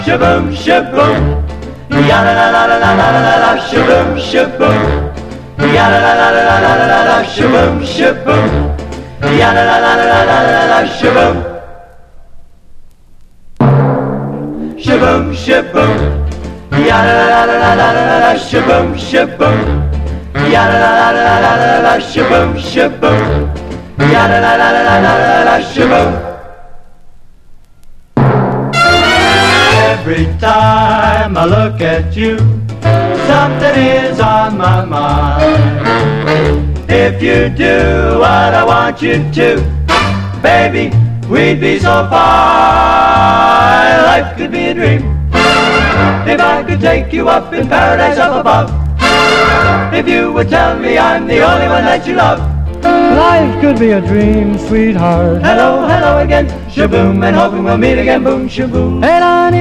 shaboom, shaboom. Ya la la la la la la la la, shaboom, shaboom. Ya la la la la la la la la, shaboom, shaboom. Ya la la la la la la la la, shaboom. Shaboom, shaboom. Ya la la la la la la la, shaboom, shaboom. Ya la la la la la la la, shaboom, shaboom. Ya la la la la la la la la, shaboom. Every time I look at you, something is on my mind. If you do what I want you to, baby, we'd be so fine. Life could be a dream if I could take you up in paradise up above. If you would tell me I'm the only one that you love. Life could be a dream, sweetheart. Hello, hello again, shaboom, and hoping we'll meet again, boom, shaboom. And I